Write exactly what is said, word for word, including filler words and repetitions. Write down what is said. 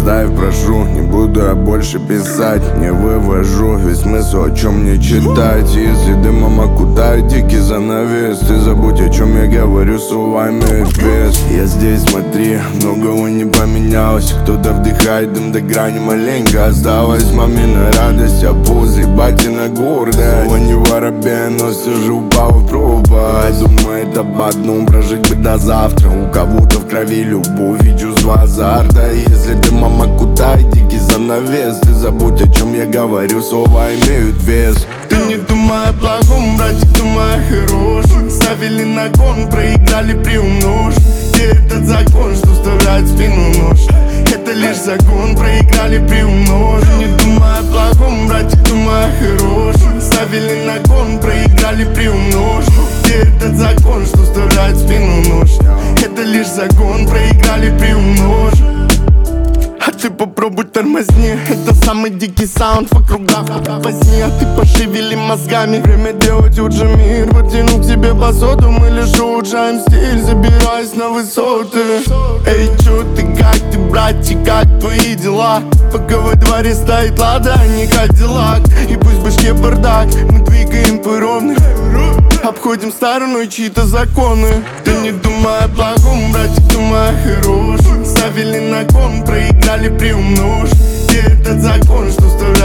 оставь, прошу. Не буду я больше писать, не вывожу весь смысл, о чем мне читать. Если дымом окутает дикий занавес, ты забудь, о чем я говорю, слова имеют вес. Я здесь, смотри, многого не поменялось. Кто-то вдыхает дым до грани, маленько осталось. Мамина радость, а пузырь, батина гордость. Слово не воробей, но все же упал в пропасть. Думает об одном, прожить бы до завтра. У кого-то в крови любовь и чувство азарта. Если дымом окутает дикий занавес, ты забудь, о чем я говорю, слова имеют вес. Ты не думай о плохом, братик, думай о хорошем. Ставили на кон, проиграли, приумножь. Где этот закон, что вставляет в спину нож? Это лишь закон, проиграли, приумножь. Не думай о плохом, братик, думай о хорошем. Ставили на кон, проиграли, приумножь. Где этот закон, что вставляет в спину нож? Это лишь закон, проиграли, приумножь. А ты попробуй тормозни, это самый дикий саунд в округах. Возьми, а ты пошевели мозгами. Время делать лучше мир, потяну к себе по соту. Мы лишь улучшаем стиль, забираясь на высоты. Эй, чё ты, как ты, братик, как твои дела? Пока во дворе стоит лада, а не кадиллак. И пусть в башке бардак, мы двигаем по ровной. Обходим стороной чьи-то законы. Ты не думай о плохом, братик, думай о хорошем. Ставили на кон, проиграли, приумножь. Где этот закон, что вставляет